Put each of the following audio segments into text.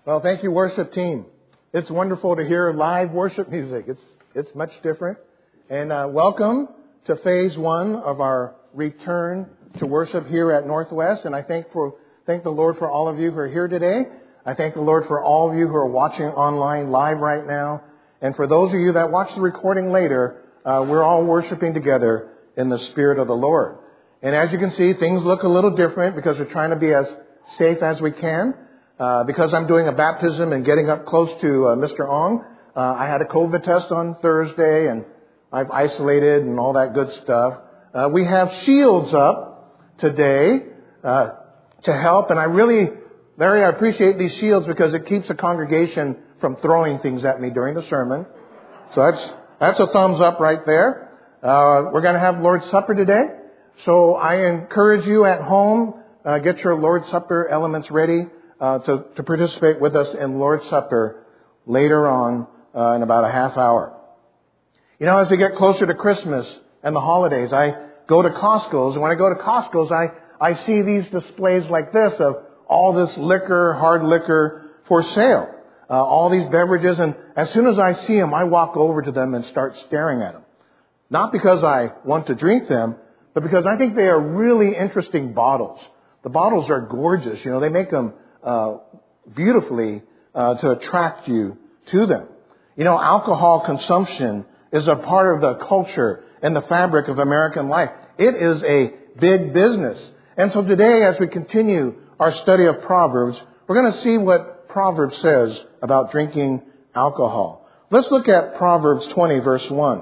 Well, thank you, worship team. It's wonderful to hear live worship music. It's much different. And welcome to phase 1 of our return to worship here at Northwest. And I thank the Lord for all of you who are here today. I thank the Lord for all of you who are watching online live right now. And for those of you that watch the recording later, we're all worshiping together in the Spirit of the Lord. And as you can see, things look a little different because we're trying to be as safe as we can. Because I'm doing a baptism and getting up close to Mr. Ong, I had a COVID test on Thursday and I've isolated and all that good stuff. We have shields up today to help, and Larry, I appreciate these shields because it keeps the congregation from throwing things at me during the sermon. So that's a thumbs up right there. We're going to have Lord's Supper today. So I encourage you at home, get your Lord's Supper elements ready. To participate with us in Lord's Supper later on in about a half hour. You know, as we get closer to Christmas and the holidays, I go to Costco's, and when I go to Costco's, I see these displays like this of all this liquor, hard liquor for sale, all these beverages, and as soon as I see them, I walk over to them and start staring at them. Not because I want to drink them, but because I think they are really interesting bottles. The bottles are gorgeous, you know, they make them beautifully to attract you to them. You know, alcohol consumption is a part of the culture and the fabric of American life. It is a big business. And so today, as we continue our study of Proverbs, we're going to see what Proverbs says about drinking alcohol. Let's look at Proverbs 20, verse 1.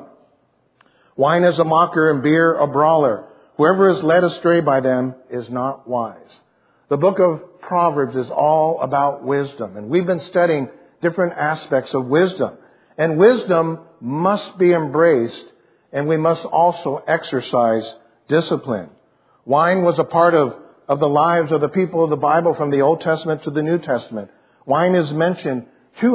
Wine is a mocker and beer a brawler. Whoever is led astray by them is not wise. The book of Proverbs is all about wisdom, and we've been studying different aspects of wisdom. And wisdom must be embraced, and we must also exercise discipline. Wine was a part of the lives of the people of the Bible from the Old Testament to the New Testament. Wine is mentioned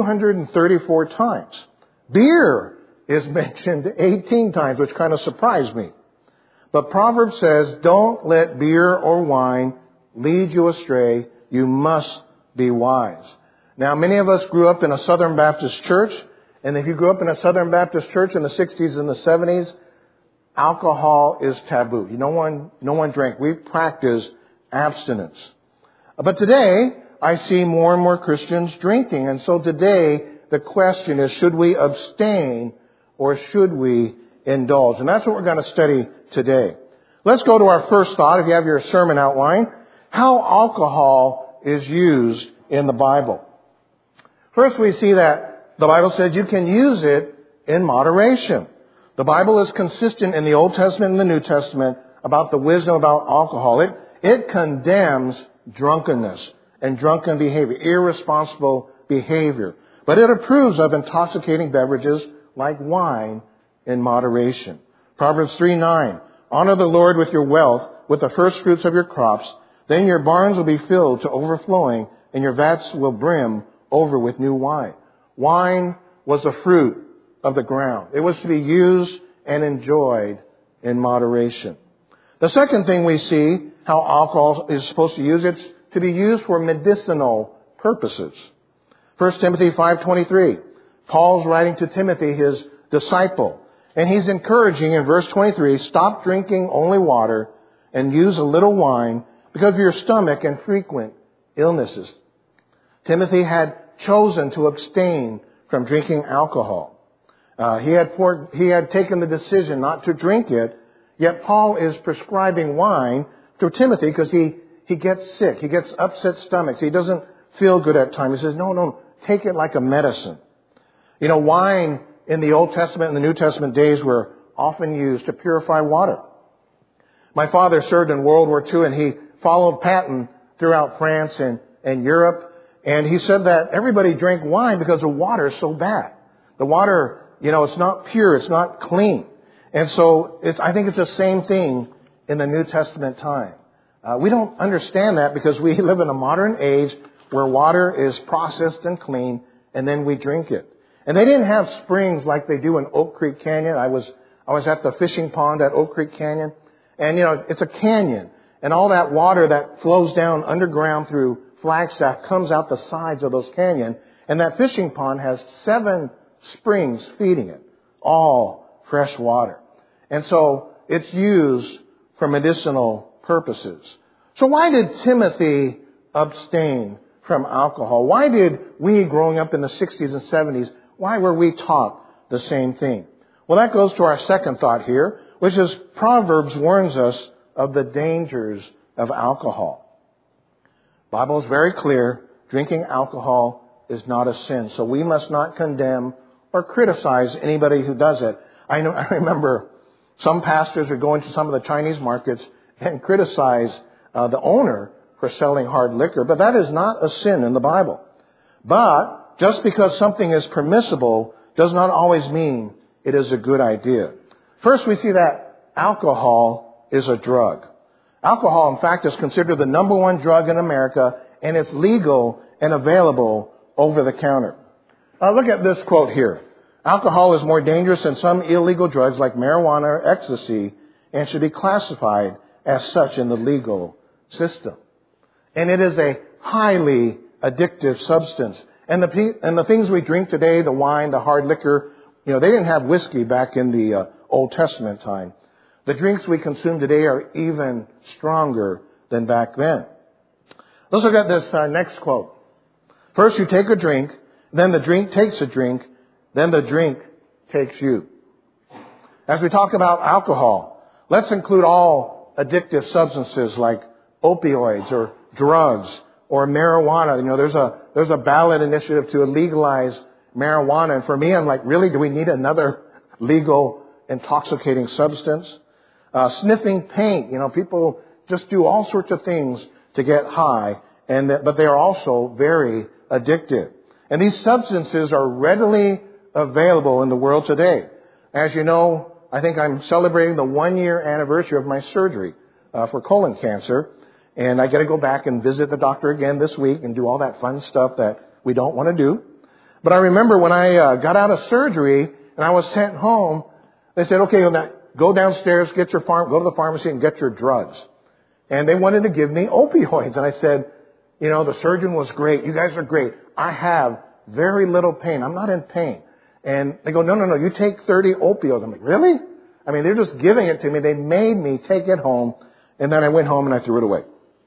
234 times. Beer is mentioned 18 times, which kind of surprised me. But Proverbs says, don't let beer or wine lead you astray. You must be wise. Now, many of us grew up in a Southern Baptist church. And if you grew up in a Southern Baptist church in the 60s and the 70s, alcohol is taboo. No one drank. We practice abstinence. But today, I see more and more Christians drinking. And so today, the question is, should we abstain or should we indulge? And that's what we're going to study today. Let's go to our first thought, if you have your sermon outline. How alcohol is used in the Bible. First, we see that the Bible says you can use it in moderation. The Bible is consistent in the Old Testament and the New Testament about the wisdom about alcohol. It condemns drunkenness and drunken behavior, irresponsible behavior. But it approves of intoxicating beverages like wine in moderation. Proverbs 3:9, honor the Lord with your wealth, with the first fruits of your crops. Then your barns will be filled to overflowing, and your vats will brim over with new wine. Wine was a fruit of the ground. It was to be used and enjoyed in moderation. The second thing we see how alcohol is supposed to use, it's to be used for medicinal purposes. 1 Timothy 5:23, Paul's writing to Timothy, his disciple, and he's encouraging in verse 23, stop drinking only water and use a little wine because of your stomach and frequent illnesses. Timothy had chosen to abstain from drinking alcohol. He had taken the decision not to drink it, yet Paul is prescribing wine to Timothy because he gets sick. He gets upset stomachs. He doesn't feel good at times. He says, no, take it like a medicine. You know, wine in the Old Testament and the New Testament days were often used to purify water. My father served in World War II, and he followed Patton throughout France and Europe. And he said that everybody drank wine because the water is so bad. The water, it's not pure, it's not clean. And so I think it's the same thing in the New Testament time. We don't understand that because we live in a modern age where water is processed and clean, and then we drink it. And they didn't have springs like they do in Oak Creek Canyon. I was at the fishing pond at Oak Creek Canyon, and it's a canyon. And all that water that flows down underground through Flagstaff comes out the sides of those canyons, and that fishing pond has 7 springs feeding it, all fresh water. And so it's used for medicinal purposes. So why did Timothy abstain from alcohol? Why did we, growing up in the 60s and 70s, why were we taught the same thing? Well, that goes to our second thought here, which is Proverbs warns us of the dangers of alcohol. The Bible is very clear. Drinking alcohol is not a sin. So we must not condemn or criticize anybody who does it. I remember some pastors would go into some of the Chinese markets and criticize the owner for selling hard liquor. But that is not a sin in the Bible. But just because something is permissible does not always mean it is a good idea. First, we see that alcohol is a drug. Alcohol, in fact, is considered the number one drug in America, and it's legal and available over the counter. Look at this quote here. Alcohol is more dangerous than some illegal drugs like marijuana or ecstasy and should be classified as such in the legal system. And it is a highly addictive substance. And the things we drink today, the wine, the hard liquor, they didn't have whiskey back in the Old Testament time. The drinks we consume today are even stronger than back then. Let's look at this next quote. First you take a drink, then the drink takes a drink, then the drink takes you. As we talk about alcohol, let's include all addictive substances like opioids or drugs or marijuana. There's a ballot initiative to legalize marijuana. And for me, I'm like, really, do we need another legal intoxicating substance? Sniffing paint. People just do all sorts of things to get high, but they are also very addictive. And these substances are readily available in the world today. As you know, I think I'm celebrating the 1-year anniversary of my surgery for colon cancer. And I got to go back and visit the doctor again this week and do all that fun stuff that we don't want to do. But I remember when I got out of surgery and I was sent home, they said, okay, go downstairs, go to the pharmacy and get your drugs. And they wanted to give me opioids. And I said, the surgeon was great. You guys are great. I have very little pain. I'm not in pain. And they go, no, you take 30 opioids. I'm like, really? They're just giving it to me. They made me take it home. And then I went home and I threw it away.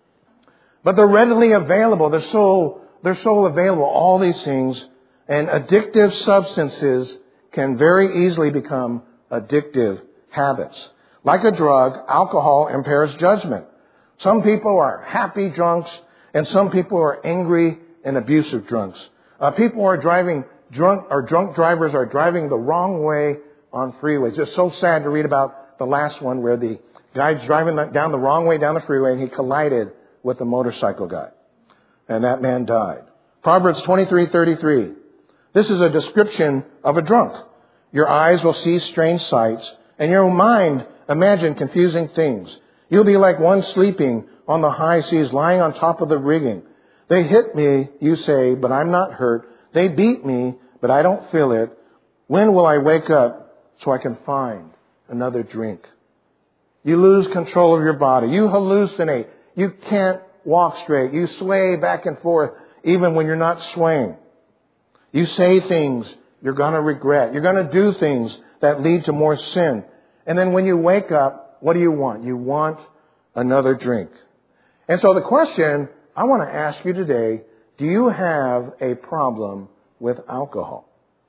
But they're readily available. They're so available, all these things. And addictive substances can very easily become addictive habits. Like a drug, alcohol impairs judgment. Some people are happy drunks, and some people are angry and abusive drunks. People are driving drunk, or drunk drivers are driving the wrong way on freeways. It's so sad to read about the last one where the guy's driving down the wrong way down the freeway and he collided with a motorcycle guy. And that man died. Proverbs 23:33. This is a description of a drunk. Your eyes will see strange sights, and your mind imagine confusing things. You'll be like one sleeping on the high seas, lying on top of the rigging. They hit me, you say, but I'm not hurt. They beat me, but I don't feel it. When will I wake up so I can find another drink? You lose control of your body. You hallucinate. You can't walk straight. You sway back and forth even when you're not swaying. You say things you're going to regret. You're going to do things that lead to more sin. And then when you wake up, what do you want? You want another drink. And so the question I want to ask you today, do you have a problem with alcohol?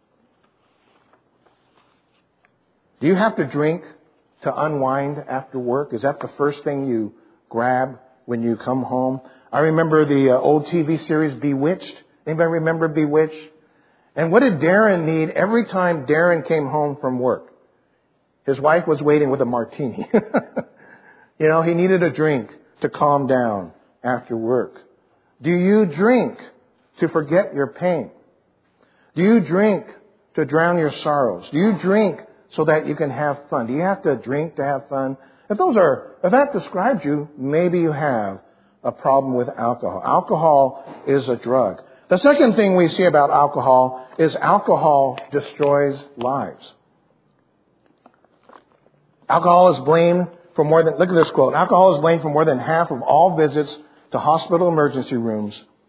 Do you have to drink to unwind after work? Is that the first thing you grab when you come home? I remember the old TV series Bewitched. Anybody remember Bewitched? And what did Darren need every time Darren came home from work? His wife was waiting with a martini. He needed a drink to calm down after work. Do you drink to forget your pain? Do you drink to drown your sorrows? Do you drink so that you can have fun? Do you have to drink to have fun? If that describes you, maybe you have a problem with alcohol. Alcohol is a drug. The second thing we see about alcohol is alcohol destroys lives. Alcohol is blamed for more than, look at this quote, alcohol is blamed for more than half of all visits to hospital emergency rooms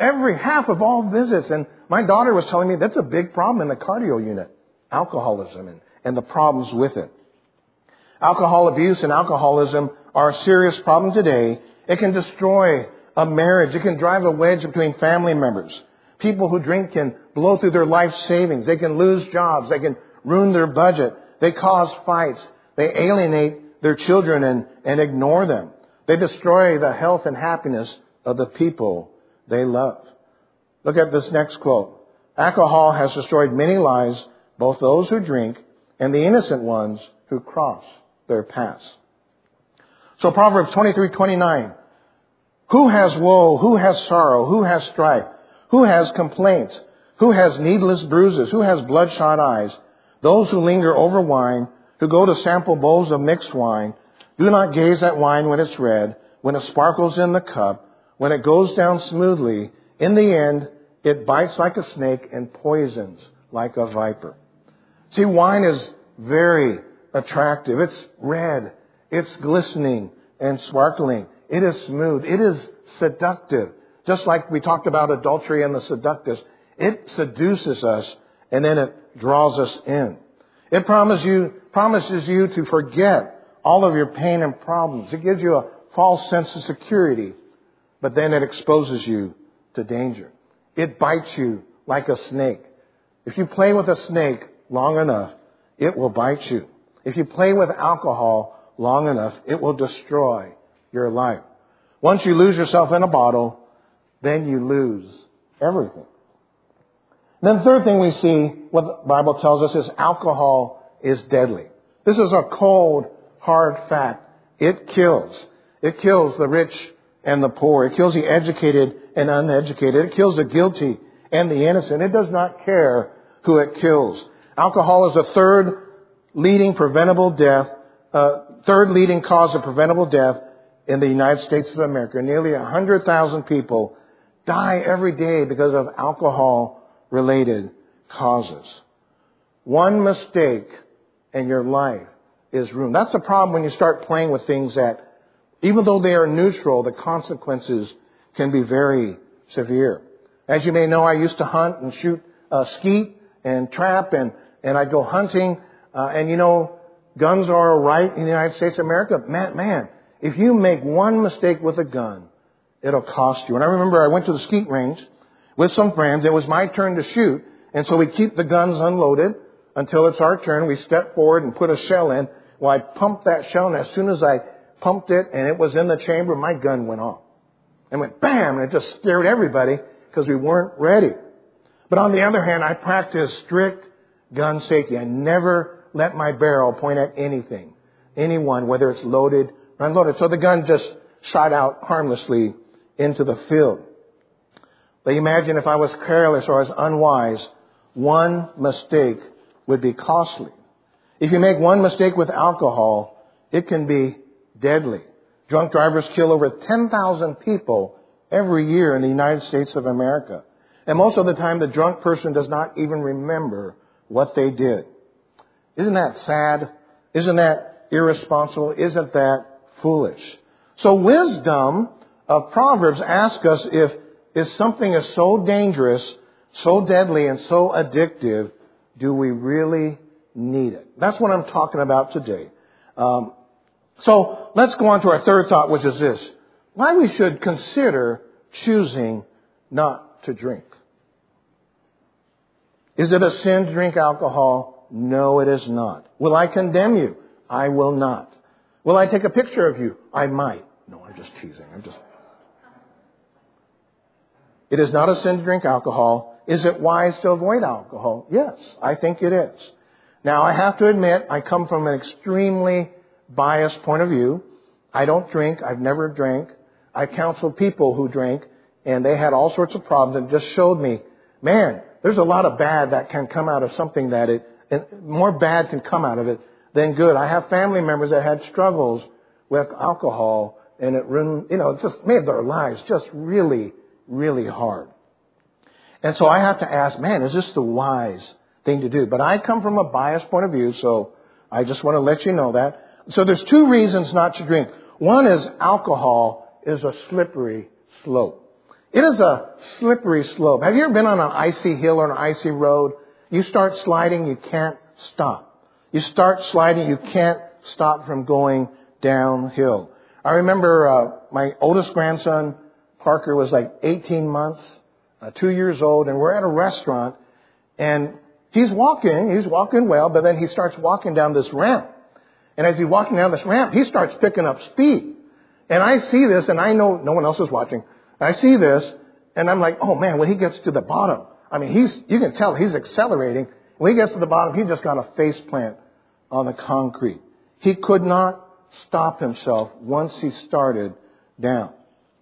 Half of all visits. And my daughter was telling me that's a big problem in the cardio unit. Alcoholism and the problems with it. Alcohol abuse and alcoholism are a serious problem today. It can destroy a marriage. It can drive a wedge between family members. People who drink can blow through their life savings. They can lose jobs. They can ruin their budget. They cause fights. They alienate their children and ignore them. They destroy the health and happiness of the people they love. Look at this next quote. Alcohol has destroyed many lives, both those who drink and the innocent ones who cross their paths. So Proverbs 23:29. Who has woe? Who has sorrow? Who has strife? Who has complaints? Who has needless bruises? Who has bloodshot eyes? Those who linger over wine, who go to sample bowls of mixed wine. Do not gaze at wine when it's red, when it sparkles in the cup, when it goes down smoothly. In the end, it bites like a snake and poisons like a viper. See, wine is very attractive. It's red. It's glistening and sparkling. It is smooth. It is seductive. Just like we talked about adultery and the seductress. It seduces us and then it draws us in. It promises you to forget all of your pain and problems. It gives you a false sense of security, but then it exposes you to danger. It bites you like a snake. If you play with a snake long enough, it will bite you. If you play with alcohol long enough, it will destroy your life. Once you lose yourself in a bottle, then you lose everything. Then the third thing we see, what the Bible tells us, is alcohol is deadly. This is a cold, hard fact. It kills. It kills the rich and the poor. It kills the educated and uneducated. It kills the guilty and the innocent. It does not care who it kills. Alcohol is the third leading cause of preventable death in the United States of America. Nearly 100,000 people die every day because of alcohol-related causes. One mistake and your life is ruined. That's the problem when you start playing with things that, even though they are neutral, the consequences can be very severe. As you may know, I used to hunt and shoot skeet and trap, and I'd go hunting. And you know, guns are a right in the United States of America. Man, if you make one mistake with a gun, it'll cost you. And I remember I went to the skeet range with some friends. It was my turn to shoot. And so we keep the guns unloaded until it's our turn. We step forward and put a shell in. Well, I pumped that shell, and as soon as I pumped it and it was in the chamber, my gun went off. And went bam, and it just scared everybody because we weren't ready. But on the other hand, I practiced strict gun safety. I never let my barrel point at anything, anyone, whether it's loaded or unloaded. So the gun just shot out harmlessly into the field. But imagine if I was careless or I was unwise, one mistake would be costly. If you make one mistake with alcohol, it can be deadly. Drunk drivers kill over 10,000 people every year in the United States of America. And most of the time, the drunk person does not even remember what they did. Isn't that sad? Isn't that irresponsible? Isn't that foolish? So wisdom of Proverbs asks us if something is so dangerous, so deadly, and so addictive, do we really need it? That's what I'm talking about today. So let's go on to our third thought, which is this. Why we should consider choosing not to drink. Is it a sin to drink alcohol? No, it is not. Will I condemn you? I will not. Will I take a picture of you? I might. No, I'm just teasing. It is not a sin to drink alcohol. Is it wise to avoid alcohol? Yes, I think it is. Now, I have to admit, I come from an extremely biased point of view. I don't drink. I've never drank. I counseled people who drank, and they had all sorts of problems, and just showed me, man, there's a lot of bad that can come out of something more bad can come out of it than good. I have family members that had struggles with alcohol, and it just made their lives just really, really hard. And so I have to ask, man, is this the wise thing to do? But I come from a biased point of view, so I just want to let you know that. So there's two reasons not to drink. One is alcohol is a slippery slope. It is a slippery slope. Have you ever been on an icy hill or an icy road? You start sliding, you can't stop. You start sliding, you can't stop from going downhill. I remember my oldest grandson, Parker, was like 18 months, 2 years old, and we're at a restaurant, and he's walking well, but then he starts walking down this ramp. And as he's walking down this ramp, he starts picking up speed. And I see this, and I know no one else is watching. I see this, and I'm like, oh man, when he gets to the bottom, I mean, you can tell he's accelerating. When he gets to the bottom, he just got a face plant on the concrete. He could not stop himself once he started down.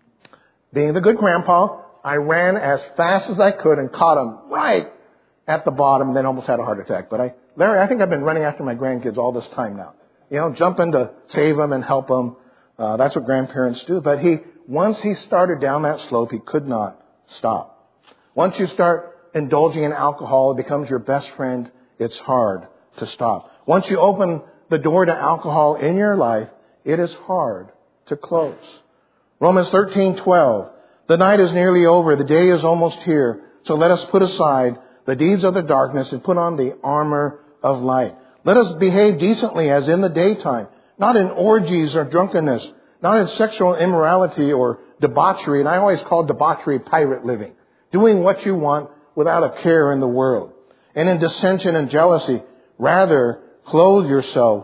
Being the good grandpa, I ran as fast as I could and caught him right at the bottom, and then almost had a heart attack. But Larry, I think I've been running after my grandkids all this time now. Jumping to save them and help them. That's what grandparents do. But once he started down that slope, he could not stop. Once you start indulging in alcohol, it becomes your best friend. It's hard to stop. Once you open the door to alcohol in your life, it is hard to close. Romans 13:12. The night is nearly over. The day is almost here. So let us put aside the deeds of the darkness and put on the armor of light. Let us behave decently as in the daytime, not in orgies or drunkenness, not in sexual immorality or debauchery. And I always call debauchery pirate living, doing what you want without a care in the world. And in dissension and jealousy, rather clothe yourself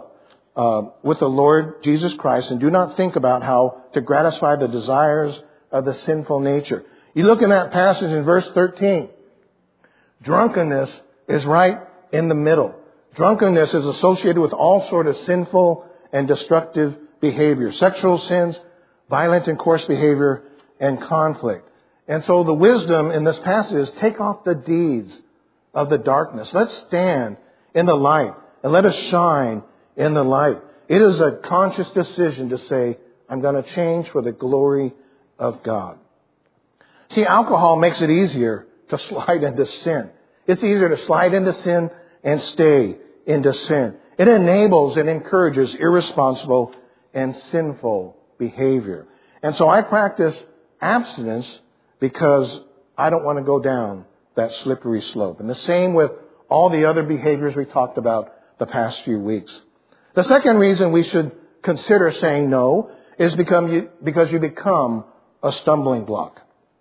with the Lord Jesus Christ, and do not think about how to gratify the desires of the sinful nature. You look in that passage in verse 13. Drunkenness is right in the middle. Drunkenness is associated with all sort of sinful and destructive behavior. Sexual sins, violent and coarse behavior, and conflict. And so the wisdom in this passage is take off the deeds of the darkness. Let's stand in the light and let us shine in the light. It is a conscious decision to say, I'm going to change for the glory of God. See, alcohol makes it easier to slide into sin. It's easier to slide into sin and stay into sin. It enables and encourages irresponsible and sinful behavior. And so I practice abstinence because I don't want to go down that slippery slope. And the same with all the other behaviors we talked about the past few weeks. The second reason we should consider saying no is because you become a stumbling block.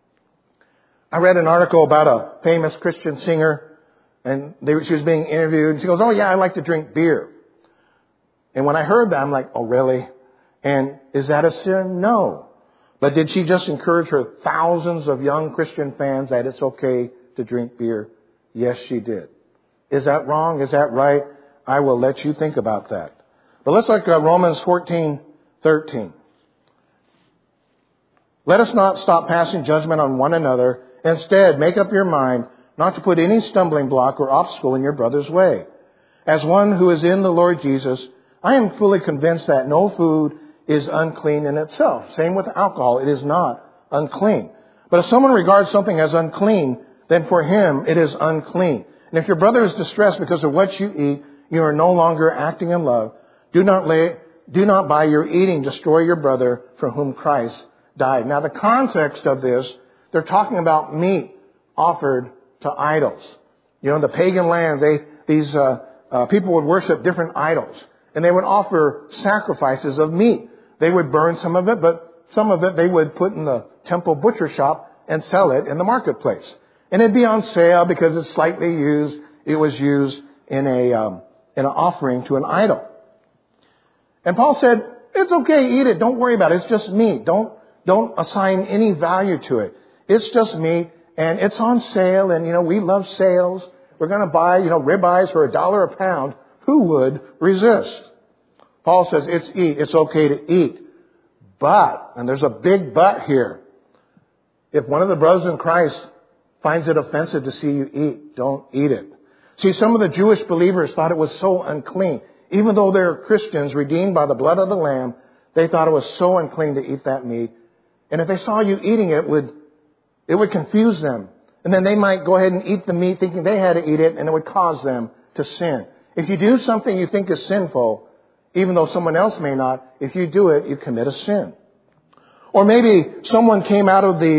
I read an article about a famous Christian singer, and she was being interviewed, and she goes, oh yeah, I like to drink beer. And when I heard that, I'm like, oh really? And is that a sin? No. But did she just encourage her thousands of young Christian fans that it's okay to drink beer? Yes, she did. Is that wrong? Is that right? I will let you think about that. But let's look at Romans 14:13. Let us not stop passing judgment on one another. Instead, make up your mind not to put any stumbling block or obstacle in your brother's way. As one who is in the Lord Jesus, I am fully convinced that no food is unclean in itself. Same with alcohol. It is not unclean. But if someone regards something as unclean, then for him it is unclean. And if your brother is distressed because of what you eat, you are no longer acting in love. Do not by your eating destroy your brother for whom Christ died. Now the context of this, they're talking about meat offered to idols. In the pagan lands, these people would worship different idols, and they would offer sacrifices of meat. They would burn some of it, but some of it they would put in the temple butcher shop and sell it in the marketplace. And it'd be on sale because it's slightly used. It was used in an offering to an idol. And Paul said, it's okay, eat it. Don't worry about it. It's just meat. Don't assign any value to it. It's just meat, and it's on sale, and, we love sales. We're going to buy, ribeyes for $1 a pound. Who would resist? Paul says, it's okay to eat. But, and there's a big but here, if one of the brothers in Christ finds it offensive to see you eat, don't eat it. See, some of the Jewish believers thought it was so unclean. Even though they're Christians redeemed by the blood of the Lamb, they thought it was so unclean to eat that meat. And if they saw you eating it, it would confuse them. And then they might go ahead and eat the meat thinking they had to eat it, and it would cause them to sin. If you do something you think is sinful, even though someone else may not, if you do it, you commit a sin. Or maybe someone came out of the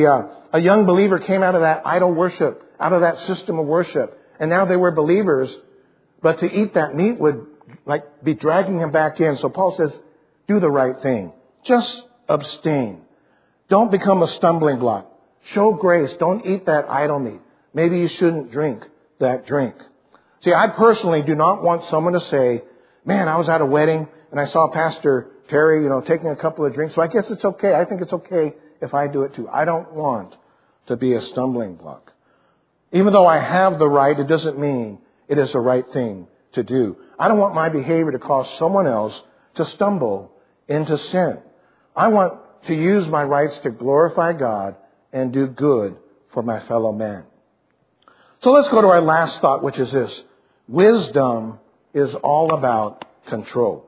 a young believer came out of that idol worship, out of that system of worship, and now they were believers, but to eat that meat would be dragging him back in. So Paul says, do the right thing. Just abstain. Don't become a stumbling block. Show grace. Don't eat that idol meat. Maybe you shouldn't drink that drink. See, I personally do not want someone to say, man, I was at a wedding and I saw Pastor Terry, taking a couple of drinks. So I guess it's okay. I think it's okay if I do it too. I don't want to be a stumbling block. Even though I have the right, it doesn't mean it is the right thing to do. I don't want my behavior to cause someone else to stumble into sin. I want to use my rights to glorify God and do good for my fellow man. So let's go to our last thought, which is this. Wisdom is all about control.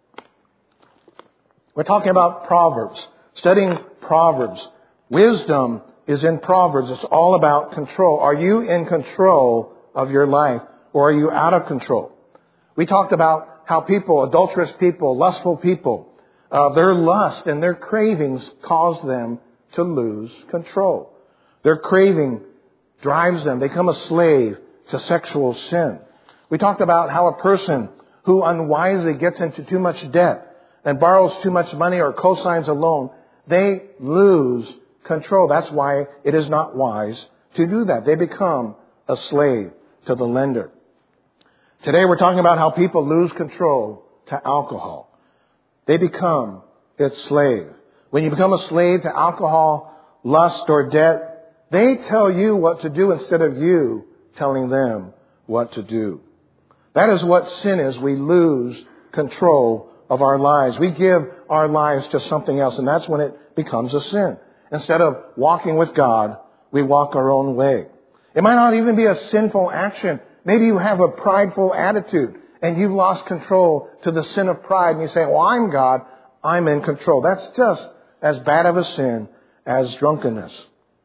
We're talking about Proverbs, studying Proverbs. Wisdom is in Proverbs. It's all about control. Are you in control of your life, or are you out of control? We talked about how people, adulterous people, lustful people, their lust and their cravings cause them to lose control. Their craving drives them. They become a slave to sexual sin. We talked about how a person who unwisely gets into too much debt and borrows too much money or co-signs a loan, they lose control. That's why it is not wise to do that. They become a slave to the lender. Today we're talking about how people lose control to alcohol. They become its slave. When you become a slave to alcohol, lust, or debt, they tell you what to do instead of you telling them what to do. That is what sin is. We lose control of our lives. We give our lives to something else, and that's when it becomes a sin. Instead of walking with God, we walk our own way. It might not even be a sinful action. Maybe you have a prideful attitude and you've lost control to the sin of pride, and you say, well, I'm God, I'm in control. That's just as bad of a sin as drunkenness.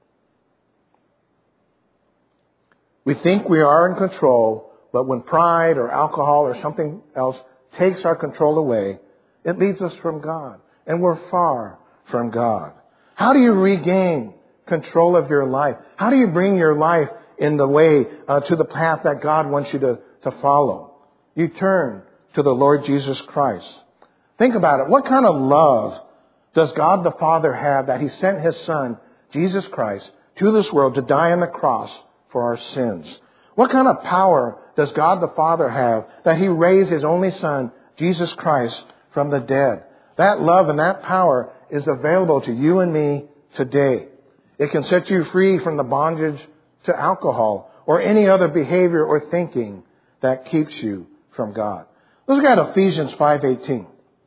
We think we are in control, but when pride or alcohol or something else takes our control away, it leads us from God, and we're far from God. How do you regain control of your life? How do you bring your life in the way to the path that God wants you to follow? You turn to the Lord Jesus Christ. Think about it. What kind of love does God the Father have that He sent His Son, Jesus Christ, to this world to die on the cross for our sins? What kind of power does God the Father have that He raised His only Son, Jesus Christ, from the dead? That love and that power is available to you and me today. It can set you free from the bondage to alcohol or any other behavior or thinking that keeps you from God. Let's look at Ephesians 5:18.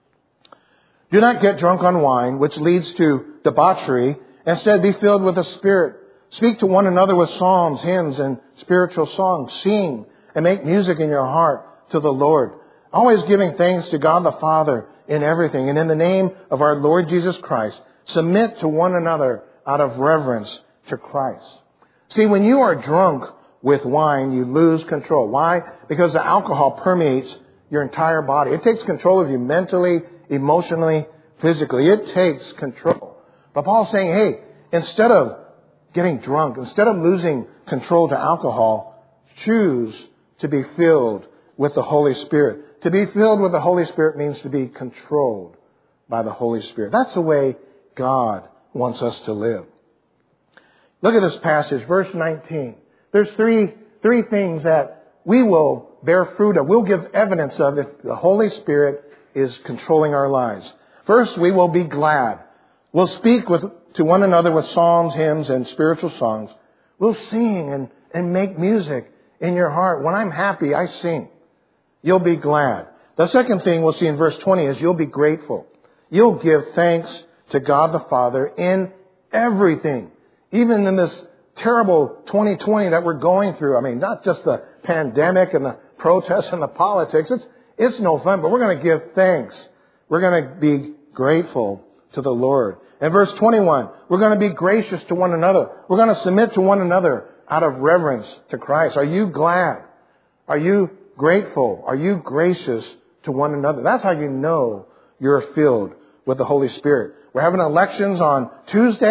Do not get drunk on wine, which leads to debauchery. Instead, be filled with the Spirit. Speak to one another with psalms, hymns, and spiritual songs. Sing and make music in your heart to the Lord, always giving thanks to God the Father in everything. And in the name of our Lord Jesus Christ, submit to one another out of reverence to Christ. See, when you are drunk with wine, you lose control. Why? Because the alcohol permeates your entire body. It takes control of you mentally, emotionally, physically. It takes control. But Paul's saying, hey, instead of getting drunk, instead of losing control to alcohol, choose to be filled with the Holy Spirit. To be filled with the Holy Spirit means to be controlled by the Holy Spirit. That's the way God wants us to live. Look at this passage, verse 19. There's three things that we will bear fruit of. We'll give evidence of if the Holy Spirit is controlling our lives. First, we will be glad. We'll speak to one another with psalms, hymns, and spiritual songs. We'll sing and make music in your heart. When I'm happy, I sing. You'll be glad. The second thing we'll see in verse 20 is you'll be grateful. You'll give thanks to God the Father in everything. Even in this terrible 2020 that we're going through. I mean, not just the pandemic and the protests and the politics. It's no fun, but we're going to give thanks. We're going to be grateful to the Lord. And verse 21, we're going to be gracious to one another. We're going to submit to one another out of reverence to Christ. Are you glad? Are you grateful? Are you gracious to one another? That's how you know you're filled with the Holy Spirit. We're having elections on Tuesday.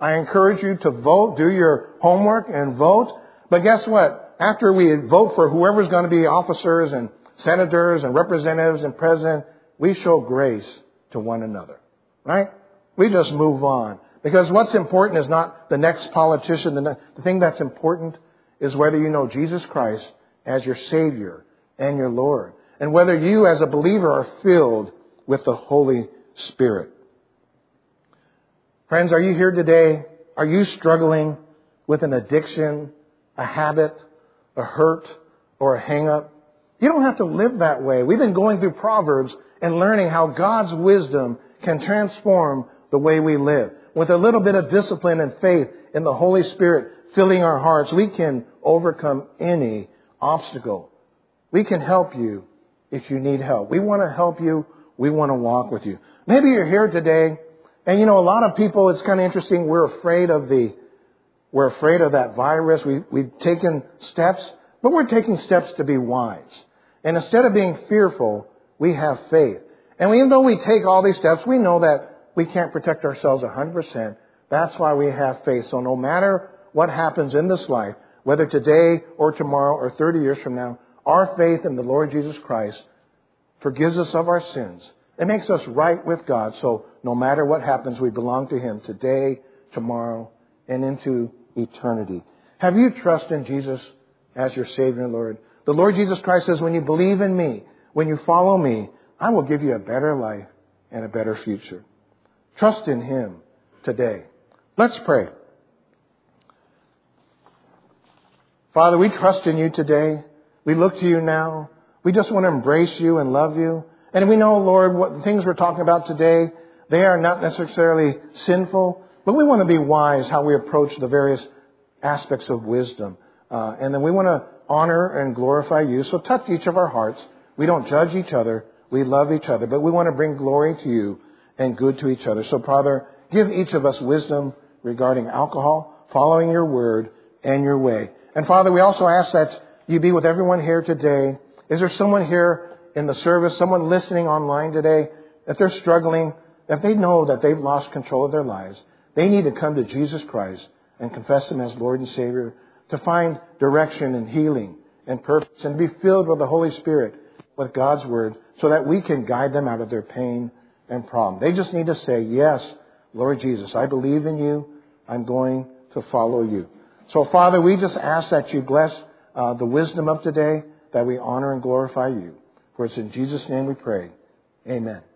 I encourage you to vote, do your homework and vote. But guess what? After we vote for whoever's going to be officers and senators and representatives and president, we show grace to one another, right? We just move on. Because what's important is not the next politician. The thing that's important is whether you know Jesus Christ as your Savior and your Lord. And whether you as a believer are filled with the Holy Spirit. Friends, are you here today? Are you struggling with an addiction, a habit, a hurt, or a hang-up? You don't have to live that way. We've been going through Proverbs and learning how God's wisdom can transform the way we live. With a little bit of discipline and faith in the Holy Spirit filling our hearts, we can overcome any obstacle. We can help you if you need help. We want to help you. We want to walk with you. Maybe you're here today, and a lot of people, it's kind of interesting, we're afraid of that virus. We've taken steps, but we're taking steps to be wise. And instead of being fearful, we have faith. And even though we take all these steps, we know that we can't protect ourselves 100%. That's why we have faith. So no matter what happens in this life, whether today or tomorrow or 30 years from now, our faith in the Lord Jesus Christ forgives us of our sins. It makes us right with God. So no matter what happens, we belong to Him today, tomorrow, and into eternity. Have you trust in Jesus as your Savior and Lord? The Lord Jesus Christ says, when you believe in me, when you follow me, I will give you a better life and a better future. Trust in Him today. Let's pray. Father, we trust in you today. We look to you now. We just want to embrace you and love you. And we know, Lord, what the things we're talking about today, they are not necessarily sinful, but we want to be wise how we approach the various aspects of wisdom. And then we want to honor and glorify you. So touch each of our hearts. We don't judge each other. We love each other, but we want to bring glory to you and good to each other. So, Father, give each of us wisdom regarding alcohol, following your word and your way. And Father, we also ask that you be with everyone here today. Is there someone here in the service, someone listening online today, if they're struggling, if they know that they've lost control of their lives, they need to come to Jesus Christ and confess Him as Lord and Savior to find direction and healing and purpose and be filled with the Holy Spirit, with God's word, so that we can guide them out of their pain and problem. They just need to say, yes, Lord Jesus, I believe in you. I'm going to follow you. So, Father, we just ask that you bless the wisdom of today, that we honor and glorify you. For it's in Jesus' name we pray. Amen.